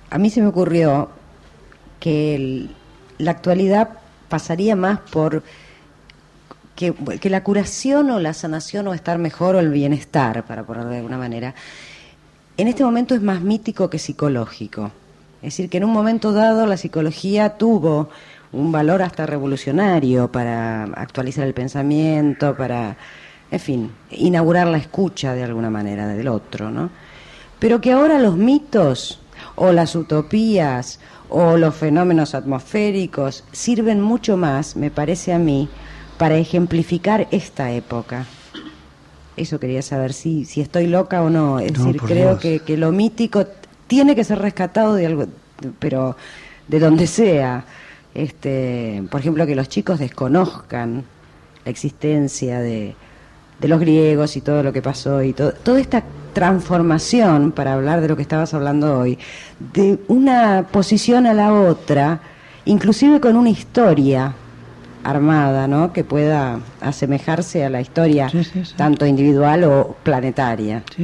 a mí se me ocurrió que la actualidad pasaría más por que la curación o la sanación o estar mejor o el bienestar, para ponerlo de alguna manera, en este momento es más mítico que psicológico. Es decir, que en un momento dado la psicología tuvo un valor hasta revolucionario para actualizar el pensamiento, para, en fin, inaugurar la escucha de alguna manera del otro, ¿no? Pero que ahora los mitos o las utopías o los fenómenos atmosféricos sirven mucho más, me parece a mí, para ejemplificar esta época. Eso quería saber si estoy loca o no. Es decir, creo que lo mítico tiene que ser rescatado de algo, pero de donde sea. Por ejemplo, que los chicos desconozcan la existencia de los griegos y todo lo que pasó y toda esta transformación, para hablar de lo que estabas hablando hoy, de una posición a la otra, inclusive con una historia armada, ¿no?, que pueda asemejarse a la historia, sí, tanto individual o planetaria. Sí.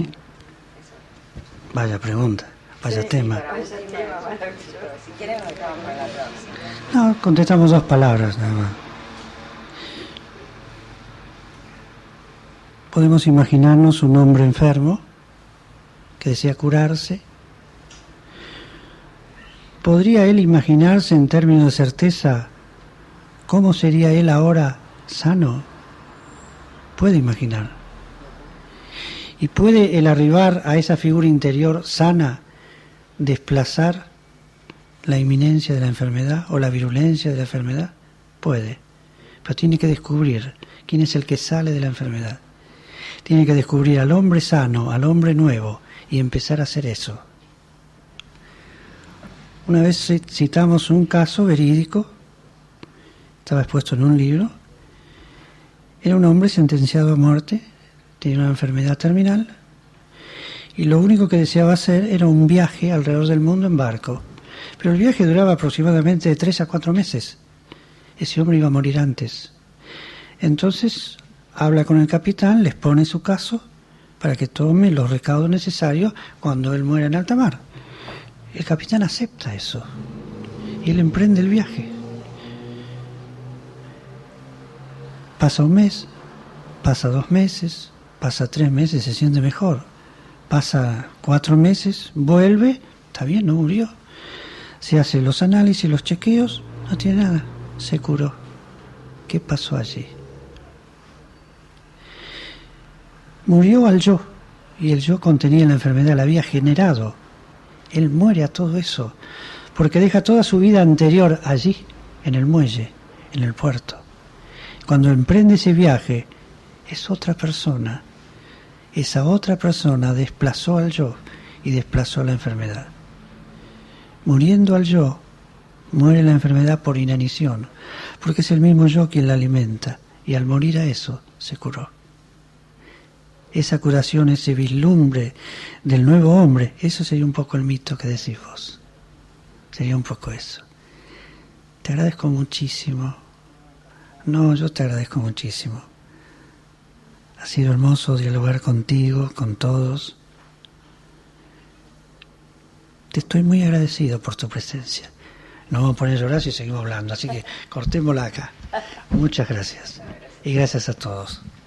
Vaya pregunta, vaya tema. Si quieren, lo dejamos para la próxima. No, contestamos 2 palabras nada más. Podemos imaginarnos un hombre enfermo que desea curarse. ¿Podría él imaginarse en términos de certeza cómo sería él ahora sano? Puede imaginar. ¿Y puede el arribar a esa figura interior sana desplazar la inminencia de la enfermedad o la virulencia de la enfermedad? Puede. Pero tiene que descubrir quién es el que sale de la enfermedad. Tiene que descubrir al hombre sano, al hombre nuevo, y empezar a hacer eso. Una vez citamos un caso verídico, estaba expuesto en un libro. Era un hombre sentenciado a muerte, tenía una enfermedad terminal, y lo único que deseaba hacer era un viaje alrededor del mundo en barco. Pero el viaje duraba aproximadamente de 3 a 4 meses. Ese hombre iba a morir antes. Entonces habla con el capitán, les pone su caso para que tome los recaudos necesarios cuando él muera en alta mar. El capitán acepta eso y él emprende el viaje. Pasa un mes, pasa 2 meses, pasa 3 meses, se siente mejor. Pasa 4 meses, vuelve, está bien, no murió. Se hace los análisis, los chequeos, no tiene nada, se curó. ¿Qué pasó allí? Murió al yo, y el yo contenía la enfermedad, la había generado. Él muere a todo eso, porque deja toda su vida anterior allí, en el muelle, en el puerto. Cuando emprende ese viaje, es otra persona. Esa otra persona desplazó al yo y desplazó la enfermedad. Muriendo al yo, muere la enfermedad por inanición, porque es el mismo yo quien la alimenta, y al morir a eso, se curó. Esa curación, ese vislumbre del nuevo hombre, eso sería un poco el mito que decís vos. Sería un poco eso. Te agradezco muchísimo. No, yo te agradezco muchísimo. Ha sido hermoso dialogar contigo, con todos. Te estoy muy agradecido por tu presencia. Nos vamos a poner a llorar si seguimos hablando, así que cortémosla acá. Muchas gracias. Y gracias a todos.